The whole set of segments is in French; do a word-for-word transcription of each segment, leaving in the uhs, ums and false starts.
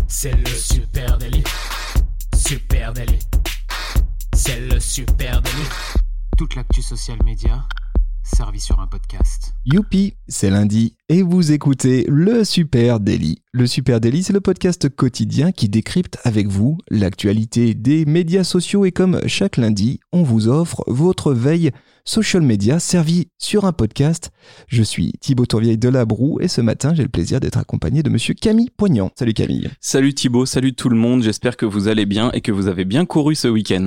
C'est le super délit. Super délit. C'est le super délit. Toute l'actu social média servie sur un podcast. Youpi, c'est lundi et vous écoutez le Super Daily. Le Super Daily, c'est le podcast quotidien qui décrypte avec vous l'actualité des médias sociaux et comme chaque lundi, on vous offre votre veille social media servie sur un podcast. Je suis Thibaut Tourvieille de La Broue et ce matin, j'ai le plaisir d'être accompagné de monsieur Camille Poignant. Salut Camille. Salut Thibaut, salut tout le monde. J'espère que vous allez bien et que vous avez bien couru ce week-end.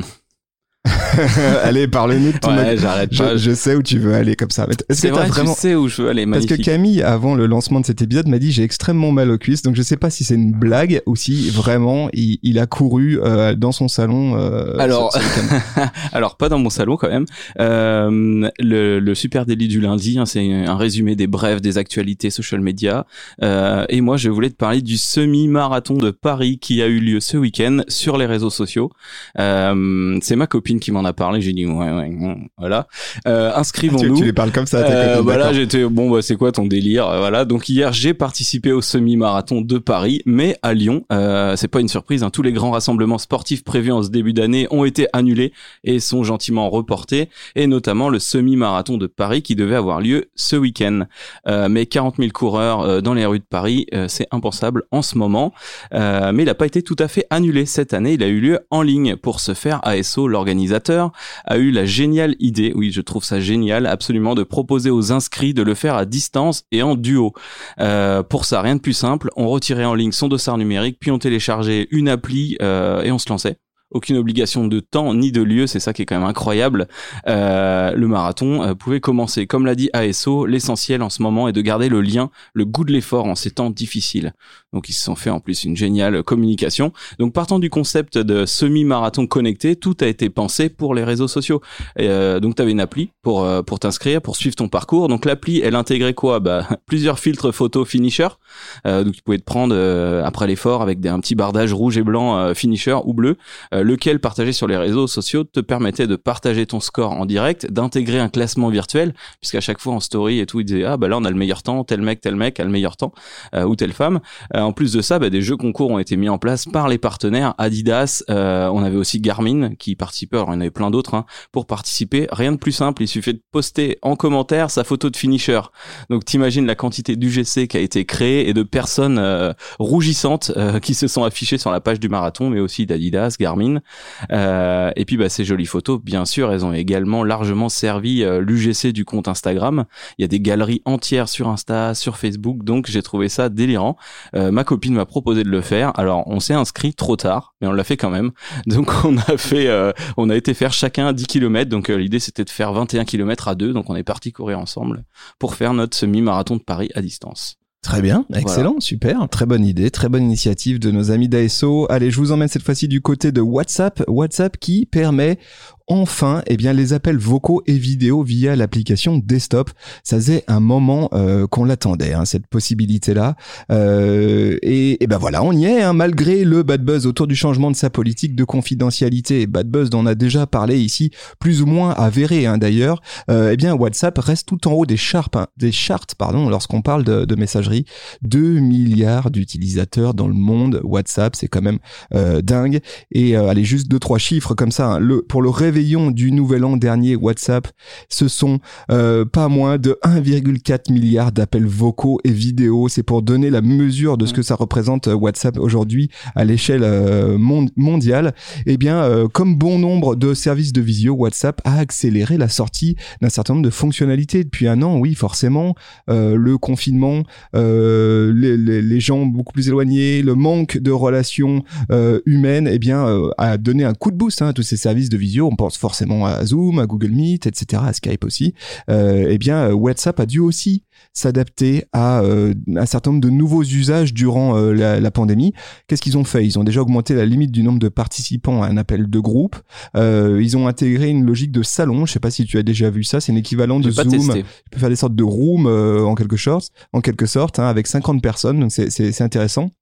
Allez, parle-nous de ton ouais, j'arrête pas. Je, je sais où tu veux aller comme ça. Est-ce c'est que vrai, t'as vraiment... tu sais où je veux aller, magnifique. Parce que Camille, avant le lancement de cet épisode, m'a dit j'ai extrêmement mal aux cuisses, donc je sais pas si c'est une blague ou si vraiment il, il a couru euh, dans son salon. Euh, alors, alors pas dans mon salon quand même. Euh, le, le Super Daily du lundi, hein, c'est un résumé des brèves des actualités social media. Euh, et moi, je voulais te parler du semi-marathon de Paris qui a eu lieu ce week-end sur les réseaux sociaux. Euh, c'est ma copine qui m'en a parlé, j'ai dit ouais ouais voilà euh, inscrivons-nous. Tu, tu les parles comme ça, euh, voilà, j'étais bon bah c'est quoi ton délire, voilà. Donc hier j'ai participé au semi-marathon de Paris, mais à Lyon, euh, c'est pas une surprise, hein, tous les grands rassemblements sportifs prévus en ce début d'année ont été annulés et sont gentiment reportés, et notamment le semi-marathon de Paris qui devait avoir lieu ce week-end. Euh, mais quarante mille coureurs euh, dans les rues de Paris, euh, c'est impensable en ce moment. Euh, mais il a pas été tout à fait annulé cette année, il a eu lieu en ligne. Pour ce faire, A S O, l'organisateur, a eu la géniale idée, oui je trouve ça génial absolument, de proposer aux inscrits de le faire à distance et en duo. Euh, pour ça, rien de plus simple, on retirait en ligne son dossard numérique, puis on téléchargeait une appli euh, et on se lançait. Aucune obligation de temps ni de lieu, c'est ça qui est quand même incroyable. Euh, le marathon euh, pouvait commencer. Comme l'a dit A S O, l'essentiel en ce moment est de garder le lien, le goût de l'effort en ces temps difficiles. Donc ils se sont fait en plus une géniale communication. Donc partant du concept de semi-marathon connecté, tout a été pensé pour les réseaux sociaux. Et, euh, donc tu avais une appli pour euh, pour t'inscrire, pour suivre ton parcours. Donc l'appli, elle intégrait quoi ? Bah plusieurs filtres photo finisher. Euh, donc tu pouvais te prendre euh, après l'effort avec des, un petit bardage rouge et blanc euh, finisher ou bleu. Euh, lequel partagé sur les réseaux sociaux te permettait de partager ton score en direct, d'intégrer un classement virtuel, puisqu'à chaque fois en story et tout, il disait ah bah là on a le meilleur temps, tel mec, tel mec a le meilleur temps, euh, ou telle femme. Euh, en plus de ça, bah, des jeux concours ont été mis en place par les partenaires Adidas. Euh, on avait aussi Garmin qui participait, alors il y en avait plein d'autres, hein, pour participer. Rien de plus simple, il suffit de poster en commentaire sa photo de finisher. Donc t'imagines la quantité d'U G C qui a été créée et de personnes euh, rougissantes euh, qui se sont affichées sur la page du marathon, mais aussi d'Adidas, Garmin. Euh, et puis bah ces jolies photos, bien sûr, elles ont également largement servi euh, l'U G C du compte Instagram. Il y a des galeries entières sur Insta, sur Facebook, donc j'ai trouvé ça délirant. Euh, ma copine m'a proposé de le faire. Alors on s'est inscrit trop tard, mais on l'a fait quand même. Donc on a fait, euh, on a été faire chacun dix kilomètres. Donc euh, l'idée c'était de faire vingt et un kilomètres à deux. Donc on est parti courir ensemble pour faire notre semi-marathon de Paris à distance. Très bien, excellent, voilà. Super, très bonne idée, très bonne initiative de nos amis d'A S O. Allez, je vous emmène cette fois-ci du côté de WhatsApp, WhatsApp qui permet enfin, eh bien, les appels vocaux et vidéos via l'application desktop. Ça faisait un moment euh, qu'on l'attendait, hein, cette possibilité-là. Euh, et, et ben voilà, on y est, hein, malgré le bad buzz autour du changement de sa politique de confidentialité. Bad buzz dont on a déjà parlé ici, plus ou moins avéré, hein, d'ailleurs. Euh, eh bien, WhatsApp reste tout en haut des charts, hein, des charts, pardon, lorsqu'on parle de, de messagerie. deux milliards d'utilisateurs dans le monde. WhatsApp, c'est quand même euh, dingue. Et euh, allez, juste deux trois chiffres comme ça. Hein. Le pour le réveillon du nouvel an dernier, WhatsApp, ce sont euh, pas moins de un virgule quatre milliard d'appels vocaux et vidéos. C'est pour donner la mesure de ce que ça représente WhatsApp aujourd'hui à l'échelle euh, mond- mondiale. Eh bien, euh, comme bon nombre de services de visio, WhatsApp a accéléré la sortie d'un certain nombre de fonctionnalités depuis un an. Oui, forcément, euh, le confinement, euh, les, les, les gens beaucoup plus éloignés, le manque de relations euh, humaines, eh bien, euh, a donné un coup de boost hein, à tous ces services de visio. On pense forcément à Zoom, à Google Meet, et cetera, à Skype aussi. Euh, eh bien, WhatsApp a dû aussi s'adapter à euh, un certain nombre de nouveaux usages durant euh, la, la pandémie. Qu'est-ce qu'ils ont fait ? Ils ont déjà augmenté la limite du nombre de participants à un appel de groupe. Euh, ils ont intégré une logique de salon. Je sais pas si tu as déjà vu ça. C'est un équivalent de Zoom. Tu peux faire des sortes de rooms euh, en quelque sorte, en quelque sorte, hein, avec cinquante personnes. Donc c'est, c'est, c'est intéressant.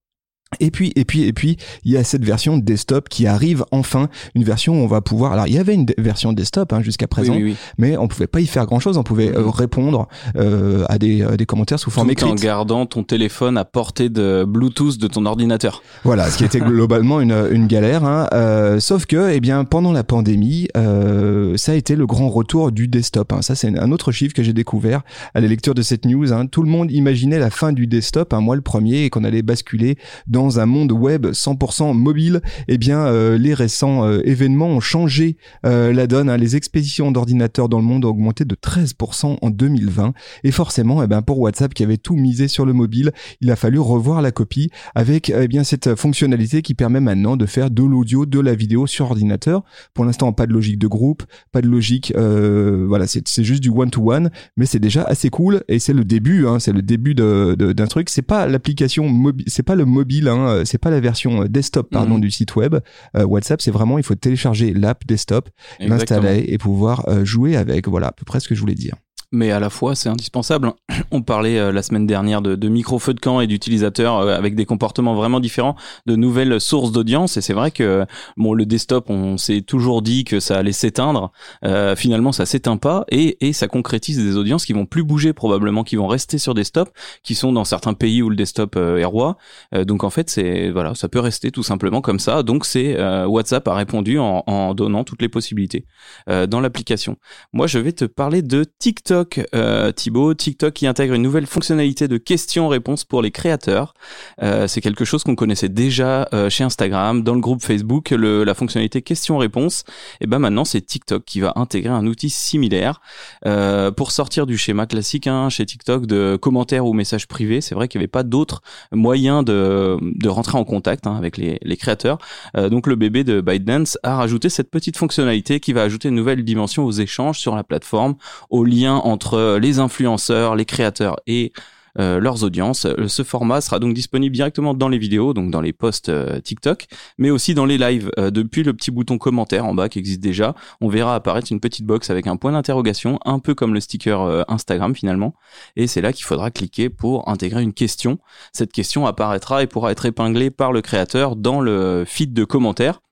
Et puis, et puis, et puis, il y a cette version desktop qui arrive enfin, une version où on va pouvoir. Alors, il y avait une d- version desktop hein, jusqu'à présent, Oui, oui, oui. mais on pouvait pas y faire grand chose. On pouvait euh, répondre euh, à des, euh, des commentaires sous forme Tout écrite. en gardant ton téléphone à portée de Bluetooth de ton ordinateur. Voilà, ce qui était globalement une, une galère. Hein. Euh, sauf que, eh bien, pendant la pandémie, euh, ça a été le grand retour du desktop. Hein. Ça, c'est un autre chiffre que j'ai découvert à la lecture de cette news. Hein. Tout le monde imaginait la fin du desktop, hein, moi le premier, et qu'on allait basculer dans un monde web cent pour cent mobile. Eh bien, euh, les récents euh, événements ont changé euh, la donne. Hein. Les expéditions d'ordinateurs dans le monde ont augmenté de treize pour cent en deux mille vingt. Et forcément, eh ben, pour WhatsApp qui avait tout misé sur le mobile, il a fallu revoir la copie avec eh bien cette fonctionnalité qui permet maintenant de faire de l'audio, de la vidéo sur ordinateur. Pour l'instant, pas de logique de groupe, pas de logique. Euh, voilà, c'est, c'est juste du one-to-one, mais c'est déjà assez cool et c'est le début. Hein, c'est le début de, de, d'un truc. C'est pas l'application mobile, c'est pas le mobile. Hein, c'est pas la version desktop pardon mmh. du site web. Euh, WhatsApp, c'est vraiment il faut télécharger l'app desktop, Exactement. l'installer et pouvoir euh, jouer avec. Voilà à peu près ce que je voulais dire. Mais à la fois, c'est indispensable. On parlait euh, la semaine dernière de, de micro-feux de camp et d'utilisateurs euh, avec des comportements vraiment différents, de nouvelles sources d'audience. Et c'est vrai que bon, le desktop, on s'est toujours dit que ça allait s'éteindre. Euh, finalement, ça s'éteint pas et, et ça concrétise des audiences qui vont plus bouger probablement, qui vont rester sur desktop, qui sont dans certains pays où le desktop euh, est roi. Euh, donc en fait, c'est voilà, ça peut rester tout simplement comme ça. Donc c'est euh, WhatsApp a répondu en, en donnant toutes les possibilités euh, dans l'application. Moi, je vais te parler de TikTok. Euh, Thibaut, TikTok qui intègre une nouvelle fonctionnalité de questions-réponses pour les créateurs. Euh, c'est quelque chose qu'on connaissait déjà euh, chez Instagram, dans le groupe Facebook, le, la fonctionnalité questions-réponses. Et ben maintenant, c'est TikTok qui va intégrer un outil similaire euh, pour sortir du schéma classique hein, chez TikTok de commentaires ou messages privés. C'est vrai qu'il n'y avait pas d'autres moyens de, de rentrer en contact hein, avec les, les créateurs. Euh, donc le bébé de ByteDance a rajouté cette petite fonctionnalité qui va ajouter une nouvelle dimension aux échanges sur la plateforme, aux liens entre les influenceurs, les créateurs et euh, leurs audiences. Ce format sera donc disponible directement dans les vidéos, donc dans les posts euh, TikTok, mais aussi dans les lives. Euh, depuis le petit bouton commentaire en bas qui existe déjà, on verra apparaître une petite box avec un point d'interrogation, un peu comme le sticker euh, Instagram finalement. Et c'est là qu'il faudra cliquer pour intégrer une question. Cette question apparaîtra et pourra être épinglée par le créateur dans le feed de commentaires.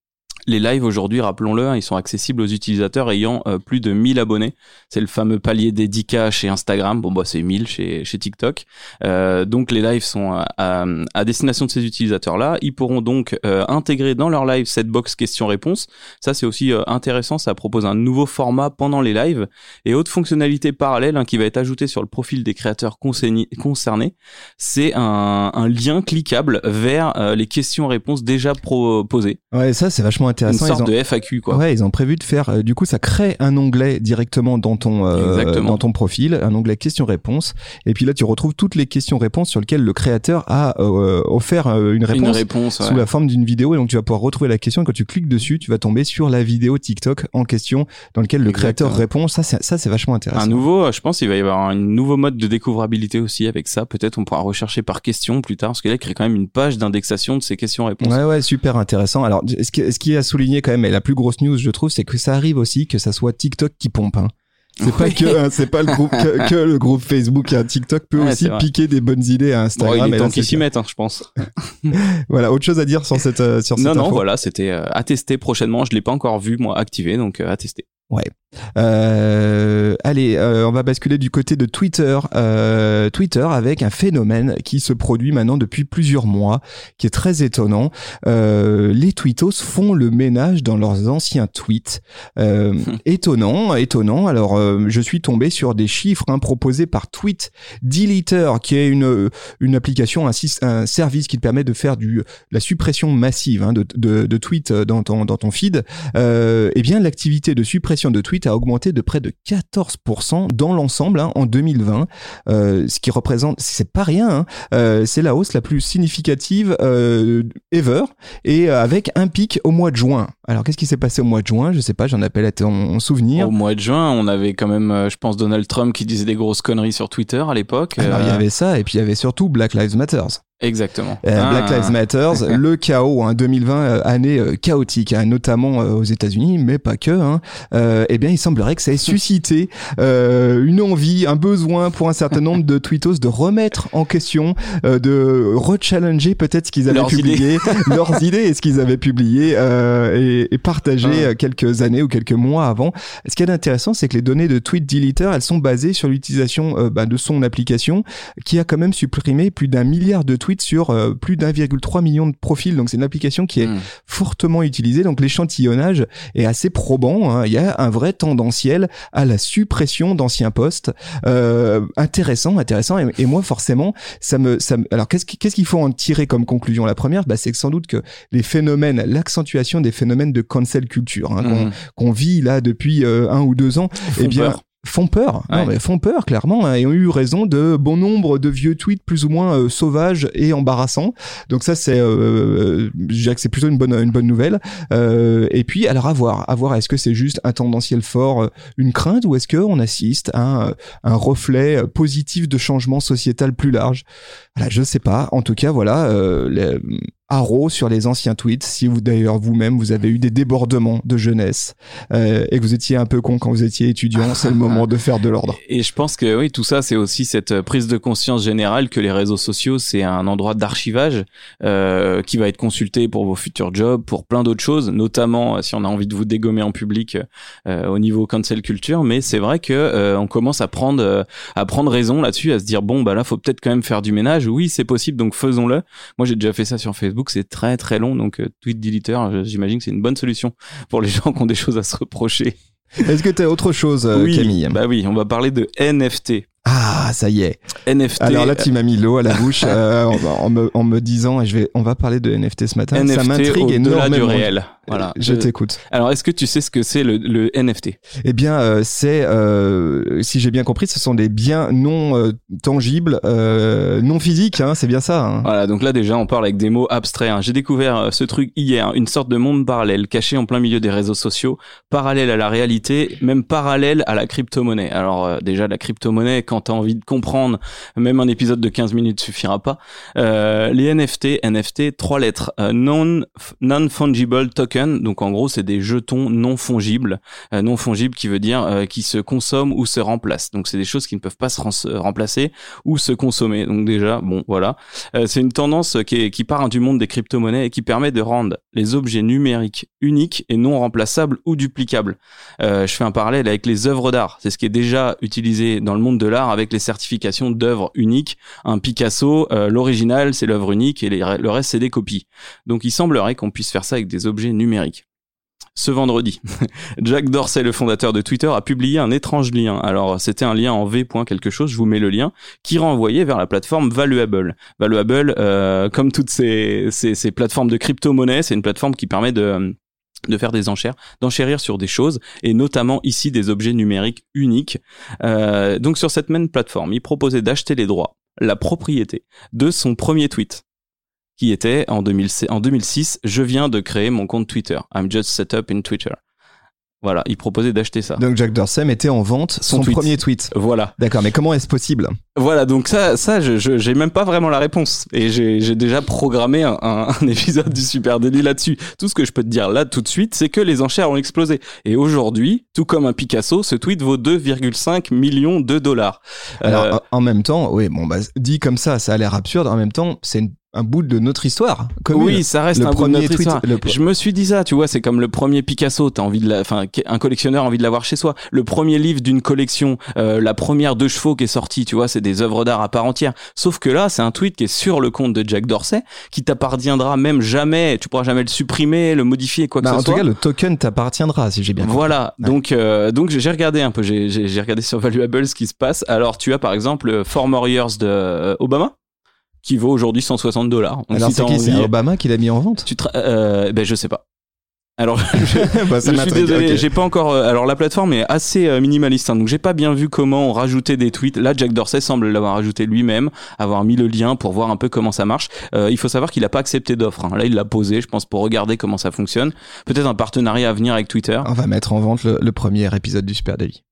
Les lives aujourd'hui, rappelons-le, hein, ils sont accessibles aux utilisateurs ayant euh, plus de mille abonnés. C'est le fameux palier des dix K chez Instagram. Bon, bah, c'est mille chez, chez TikTok. Euh, donc, les lives sont à, à, à destination de ces utilisateurs-là. Ils pourront donc euh, intégrer dans leur live cette box questions-réponses. Ça, c'est aussi euh, intéressant. Ça propose un nouveau format pendant les lives. Et autre fonctionnalité parallèle hein, qui va être ajoutée sur le profil des créateurs concernés, concernés, c'est un, un lien cliquable vers euh, les questions-réponses déjà proposées. Ouais, ça, c'est vachement intéressant. Une sorte ils ont... de F A Q, quoi. Ouais, ils ont prévu de faire. Euh, du coup, ça crée un onglet directement dans ton euh, dans ton profil, un onglet questions-réponses. Et puis là, tu retrouves toutes les questions-réponses sur lesquelles le créateur a euh, offert euh, une réponse, une réponse sous ouais. la forme d'une vidéo. Et donc, tu vas pouvoir retrouver la question. Et quand tu cliques dessus, tu vas tomber sur la vidéo TikTok en question dans laquelle le Exactement. créateur répond. Ça, c'est, ça, c'est vachement intéressant. Un nouveau, je pense, il va y avoir un nouveau mode de découvrabilité aussi avec ça. Peut-être on pourra rechercher par question plus tard, parce que là, il crée quand même une page d'indexation de ces questions-réponses. Ouais, ouais, super intéressant. Alors, ce qui, ce qui a souligné quand même, et la plus grosse news, je trouve, c'est que ça arrive aussi que ça soit TikTok qui pompe. Hein. C'est oui. pas que hein, c'est pas le groupe que, que le groupe Facebook. Hein. TikTok peut ouais, aussi piquer des bonnes idées à Instagram. Bon, il est et temps là, qu'ils s'y mettent, hein, je pense. Voilà, autre chose à dire sur cette euh, sur cette Non, info. non, voilà, c'était euh, à tester prochainement. Je l'ai pas encore vu moi activé, donc euh, à tester. Ouais. Euh, allez, euh, on va basculer du côté de Twitter. Euh, Twitter avec un phénomène qui se produit maintenant depuis plusieurs mois, qui est très étonnant. Euh, les tweetos font le ménage dans leurs anciens tweets. Euh, étonnant, étonnant. Alors, euh, je suis tombé sur des chiffres hein, proposés par Tweet Deleter, qui est une une application, un, un service qui te permet de faire du la suppression massive hein, de, de de tweets dans ton dans ton feed. Euh, eh bien, l'activité de suppression de tweets a augmenté de près de quatorze pour cent dans l'ensemble hein, en deux mille vingt, euh, ce qui représente, c'est pas rien, hein, euh, c'est la hausse la plus significative euh, ever, et euh, avec un pic au mois de juin. Alors qu'est-ce qui s'est passé au mois de juin ? Je sais pas, j'en appelle à ton souvenir. Au mois de juin, on avait quand même, je pense, Donald Trump qui disait des grosses conneries sur Twitter à l'époque. Alors il euh... y avait ça, et puis il y avait surtout Black Lives Matter. Exactement. Euh, ah. Black Lives Matter, le chaos, hein, deux mille vingt, euh, année euh, chaotique, hein, notamment euh, aux États-Unis, mais pas que. Hein, euh, eh bien, il semblerait que ça ait suscité euh, une envie, un besoin pour un certain nombre de tweetos de remettre en question, euh, de rechallenger peut-être ce qu'ils avaient leurs publié, idées. leurs idées et ce qu'ils avaient publié euh, et, et partagé ah. quelques années ou quelques mois avant. Ce qui est intéressant, c'est que les données de Tweet Deleter, elles sont basées sur l'utilisation euh, bah, de son application, qui a quand même supprimé plus d'un milliard de tweets sur euh, plus d'un virgule trois million de profils. Donc c'est une application qui est mmh. fortement utilisée. Donc l'échantillonnage est assez probant. Hein. Il y a un vrai tendanciel à la suppression d'anciens posts. Euh, intéressant, intéressant. Et, et moi forcément, ça me, ça me... alors qu'est-ce, qu'est-ce qu'il faut en tirer comme conclusion? La première, bah, c'est que sans doute que les phénomènes, l'accentuation des phénomènes de cancel culture hein, mmh. qu'on, qu'on vit là depuis euh, un ou deux ans, Font eh bien peur. font peur, ouais. non mais font peur clairement, hein, et ont eu raison de bon nombre de vieux tweets plus ou moins euh, sauvages et embarrassants. Donc ça c'est, euh, je dirais que c'est plutôt une bonne une bonne nouvelle. Euh, et puis alors à voir, à voir est-ce que c'est juste un tendanciel fort, euh, une crainte, ou est-ce que on assiste à un, un reflet positif de changement sociétal plus large. Voilà, je sais pas. En tout cas voilà. Euh, les, Haro sur les anciens tweets, si vous d'ailleurs vous-même vous avez eu des débordements de jeunesse euh, et que vous étiez un peu con quand vous étiez étudiant, c'est le moment de faire de l'ordre. Et je pense que oui, tout ça c'est aussi cette prise de conscience générale que les réseaux sociaux c'est un endroit d'archivage euh, qui va être consulté pour vos futurs jobs, pour plein d'autres choses, notamment si on a envie de vous dégommer en public euh, au niveau cancel culture. Mais c'est vrai que euh, on commence à prendre euh, à prendre raison là-dessus, à se dire bon bah là faut peut-être quand même faire du ménage. Oui c'est possible, donc faisons-le. Moi j'ai déjà fait ça sur Facebook. C'est très très long, donc euh, Tweet Deleter, j'imagine que c'est une bonne solution pour les gens qui ont des choses à se reprocher. Est-ce que tu as autre chose, euh, oui, Camille? Bah oui, on va parler de N F T. Ah, ça y est. N F T. Alors là, tu m'as mis l'eau à la bouche euh, en, en, me, en me disant, et je vais, on va parler de N F T ce matin. N F T ça m'intrigue énormément. Du réel. Voilà. Je, je t'écoute. Alors, est-ce que tu sais ce que c'est le, le N F T? Eh bien, euh, c'est, euh, si j'ai bien compris, ce sont des biens non euh, tangibles, euh, non physiques. Hein, c'est bien ça. Hein. Voilà. Donc là, déjà, on parle avec des mots abstraits. Hein. J'ai découvert euh, ce truc hier, une sorte de monde parallèle, caché en plein milieu des réseaux sociaux, parallèle à la réalité, même parallèle à la crypto-monnaie. Alors euh, déjà, la crypto-monnaie, quand t'as envie de comprendre, même un épisode de quinze minutes suffira pas. Euh, les N F T, N F T, trois lettres, euh, non non fungible token. Donc en gros, c'est des jetons non fongibles, euh, non fongibles qui veut dire euh, qui se consomment ou se remplacent. Donc c'est des choses qui ne peuvent pas se ren- remplacer ou se consommer. Donc déjà, bon voilà, euh, c'est une tendance qui est, qui part du monde des crypto-monnaies et qui permet de rendre les objets numériques uniques et non remplaçables ou duplicables. Euh, je fais un parallèle avec les œuvres d'art. C'est ce qui est déjà utilisé dans le monde de l'art avec les certifications d'œuvres uniques. Un Picasso, euh, l'original, c'est l'œuvre unique et les, le reste, c'est des copies. Donc, il semblerait qu'on puisse faire ça avec des objets numériques. Ce vendredi, Jack Dorsey, le fondateur de Twitter, a publié un étrange lien. Alors, c'était un lien en V. quelque chose, je vous mets le lien, qui renvoyait vers la plateforme Valuable. Valuable, euh, comme toutes ces, ces, ces plateformes de crypto-monnaie, c'est une plateforme qui permet de... de faire des enchères, d'enchérir sur des choses, et notamment ici des objets numériques uniques. Euh, donc sur cette même plateforme, il proposait d'acheter les droits, la propriété de son premier tweet, qui était en, deux mille six, je viens de créer mon compte Twitter. I'm just set up in Twitter. Voilà, il proposait d'acheter ça. Donc Jack Dorsey mettait en vente son, son tweet. premier tweet. Voilà. D'accord, mais comment est-ce possible? Voilà, donc ça, ça, je, je, j'ai même pas vraiment la réponse. Et j'ai, j'ai déjà programmé un, un, un épisode du Super Délit là-dessus. Tout ce que je peux te dire là tout de suite, c'est que les enchères ont explosé. Et aujourd'hui, tout comme un Picasso, ce tweet vaut deux virgule cinq millions de dollars. Alors, euh, en même temps, oui, bon, bah, dit comme ça, ça a l'air absurde. En même temps, c'est une un bout de notre histoire commune. Oui, ça reste le un bout de notre tweet, histoire. Le... Je me suis dit ça, tu vois, c'est comme le premier Picasso, t'as envie de la, enfin, un collectionneur a envie de l'avoir chez soi. Le premier livre d'une collection, euh, la première deux chevaux qui est sortie, tu vois, c'est des œuvres d'art à part entière. Sauf que là, c'est un tweet qui est sur le compte de Jack Dorsey, qui t'appartiendra même jamais, tu pourras jamais le supprimer, le modifier, quoi que bah, ce en soit. En tout cas, le token t'appartiendra, si j'ai bien compris. Voilà. Ouais. Donc, euh, donc j'ai regardé un peu, j'ai, j'ai, j'ai regardé sur Valuable ce qui se passe. Alors, tu as par exemple Four More Years de euh, Obama, qui vaut aujourd'hui cent soixante dollars. Alors si c'est qui envie... C'est Obama qui l'a mis en vente? Tu tra- euh, ben je sais pas. Alors, je, bah, je suis désolé, okay. j'ai pas encore. Alors, la plateforme est assez minimaliste, hein, donc j'ai pas bien vu comment rajouter des tweets. Là, Jack Dorsey semble l'avoir rajouté lui-même, avoir mis le lien pour voir un peu comment ça marche. Euh, il faut savoir qu'il a pas accepté d'offre. Hein. Là, il l'a posé, je pense, pour regarder comment ça fonctionne. Peut-être un partenariat à venir avec Twitter. On va mettre en vente le, le premier épisode du Super Daily.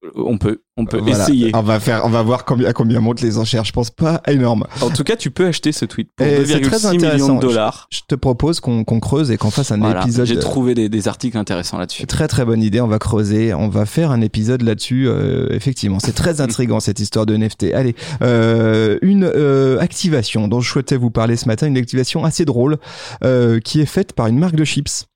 On peut, on peut voilà. essayer. On va faire, on va voir combien, à combien montent les enchères. Je pense pas énorme. En tout cas, tu peux acheter ce tweet pour et deux virgule six millions de dollars. Je, je te propose qu'on, qu'on creuse et qu'on fasse un voilà. épisode. J'ai trouvé des, des articles intéressants là-dessus. Très très bonne idée. On va creuser. On va faire un épisode là-dessus. Euh, effectivement, c'est très intriguant cette histoire de N F T. Allez, euh, une euh, activation dont je souhaitais vous parler ce matin, une activation assez drôle euh, qui est faite par une marque de chips,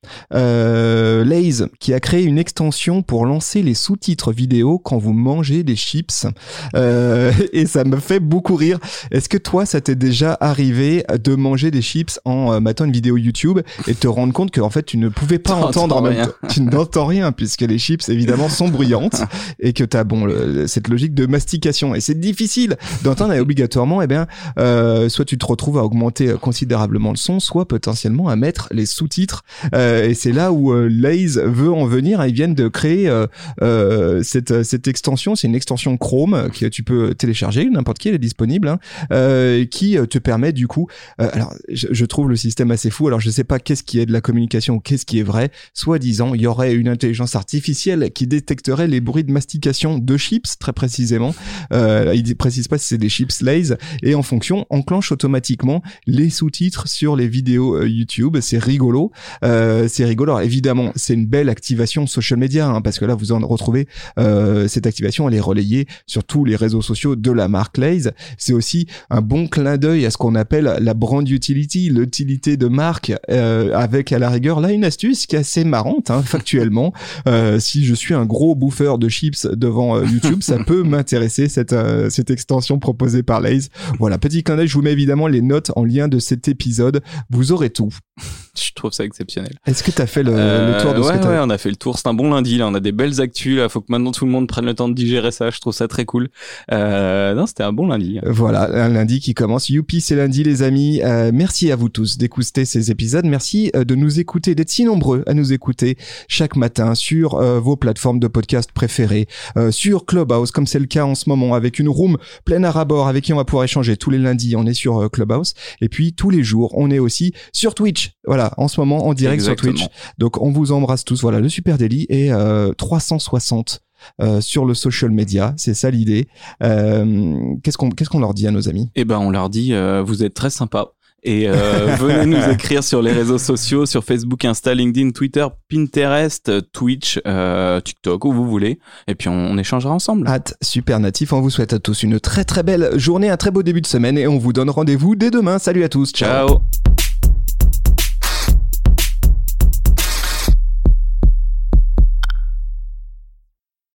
euh, Lay's, qui a créé une extension pour lancer les sous-titres vidéo quand vous mangez des chips. Euh, et ça me fait beaucoup rire. Est-ce que toi, ça t'est déjà arrivé de manger des chips en euh, matant une vidéo YouTube et te rendre compte que en fait tu ne pouvais pas entendre en même temps, tu n'entends rien puisque les chips évidemment sont bruyantes et que t'as bon le, cette logique de mastication et c'est difficile d'entendre et obligatoirement eh bien euh, soit tu te retrouves à augmenter considérablement le son, soit potentiellement à mettre les sous-titres euh, et c'est là où euh, Lay's veut en venir. Ils viennent de créer euh, euh, cette cette extension, c'est une extension Chrome que tu peux télécharger, n'importe qui, elle est disponible, hein, euh, qui te permet du coup, euh, alors je, je trouve le système assez fou. Alors je sais pas qu'est-ce qui est de la communication ou qu'est-ce qui est vrai. Soi-disant, il y aurait une intelligence artificielle qui détecterait les bruits de mastication de chips, très précisément. Euh, il précise pas si c'est des chips Lay's et en fonction enclenche automatiquement les sous-titres sur les vidéos euh, YouTube. C'est rigolo, euh, c'est rigolo. Alors évidemment, c'est une belle activation social media hein, parce que là vous en retrouvez euh, cette activation, elle est relayée sur tous les réseaux sociaux de la marque Lay's. C'est aussi un bon clin d'œil à ce qu'on appelle la brand utility, l'utilité de marque, euh, avec à la rigueur là une astuce qui est assez marrante hein, factuellement. Euh, si je suis un gros bouffeur de chips devant euh, YouTube, ça peut m'intéresser cette euh, cette extension proposée par Lay's. Voilà, petit clin d'œil. Je vous mets évidemment les notes en lien de cet épisode. Vous aurez tout. Je trouve ça exceptionnel. Est-ce que t'as fait le, euh, le tour de ouais, ce que t'as... Ouais, on a fait le tour. C'est un bon lundi, là. On a des belles actus, là. Faut que maintenant tout le monde prenne le temps de digérer ça. Je trouve ça très cool. Euh, non, c'était un bon lundi. Voilà, un lundi qui commence. Youpi, c'est lundi, les amis. Euh, merci à vous tous d'écouter ces épisodes. Merci de nous écouter, d'être si nombreux à nous écouter chaque matin sur euh, vos plateformes de podcast préférées, euh, sur Clubhouse, comme c'est le cas en ce moment, avec une room pleine à ras-bord avec qui on va pouvoir échanger tous les lundis. On est sur euh, Clubhouse. Et puis, tous les jours, on est aussi sur Twitch. Voilà, en ce moment, en direct Exactement. Sur Twitch. Donc, on vous embrasse tous. Voilà, le Super Daily est euh, trois cent soixante Euh, sur le social media, c'est ça l'idée. Euh, qu'est-ce qu'on qu'est-ce qu'on leur dit à nos amis ? Eh ben, on leur dit, euh, vous êtes très sympas. Et euh, venez nous écrire sur les réseaux sociaux, sur Facebook, Insta, LinkedIn, Twitter, Pinterest, Twitch, euh, TikTok, où vous voulez. Et puis on, on échangera ensemble. Hâte, super natif. On vous souhaite à tous une très très belle journée, un très beau début de semaine et on vous donne rendez-vous dès demain. Salut à tous. Ciao. Ciao.